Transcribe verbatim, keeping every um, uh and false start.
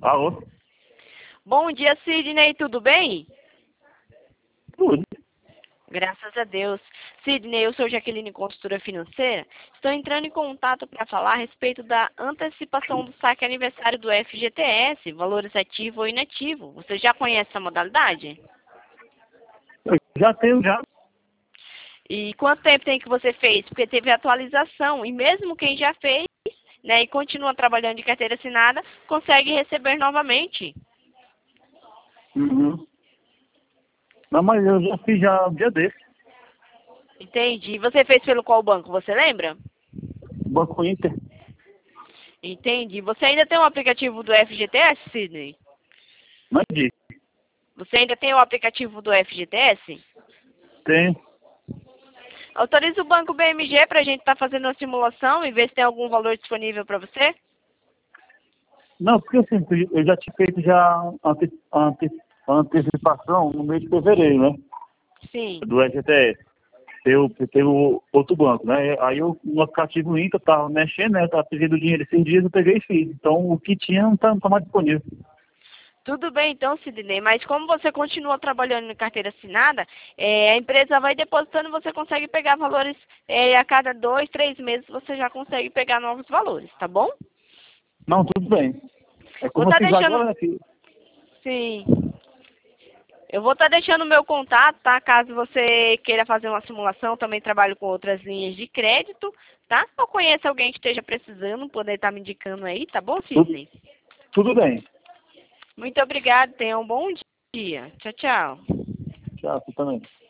Alô? Bom dia, Sidney, tudo bem? Tudo. Graças a Deus. Sidney, eu sou Jaqueline, consultora financeira. Estou entrando em contato para falar a respeito da antecipação do saque aniversário do F G T S, valores ativo ou inativo. Você já conhece essa modalidade? Eu já tenho, já. E quanto tempo tem que você fez? Porque teve atualização e mesmo quem já fez, né, e continua trabalhando de carteira assinada, consegue receber novamente. Uhum. Não, mas eu já fiz já um dia desse. Entendi. Você fez pelo qual banco? Você lembra? Banco Inter. Entendi. Você ainda tem o aplicativo do F G T S, Sidney? Não disse. Você ainda tem o aplicativo do F G T S? Tenho. Autoriza o Banco B M G para a gente estar fazendo uma simulação e ver se tem algum valor disponível para você? Não, porque assim, eu já tinha feito já ante, ante, antecipação no mês de fevereiro, né? Sim. Do F G T S. Eu pelo outro banco, né? Aí eu, no aplicativo Inter, eu tava mexendo, né? Eu tava pedindo dinheiro esses dias, eu peguei e fiz. Então, o que tinha não tá, não tá mais disponível. Tudo bem então, Sidney, mas como você continua trabalhando em carteira assinada, é, a empresa vai depositando, você consegue pegar valores é, a cada dois, três meses, você já consegue pegar novos valores, tá bom? Não, tudo bem. É Vou como eu estar fiz deixando... agora, né? Que... Sim. Eu vou estar deixando o meu contato, tá? Caso você queira fazer uma simulação, também trabalho com outras linhas de crédito, tá? Ou conheça alguém que esteja precisando, poder estar me indicando aí, tá bom, Tudo, Sidney? tudo bem. Muito obrigada, tenha um bom dia. Tchau, tchau. Tchau, você também.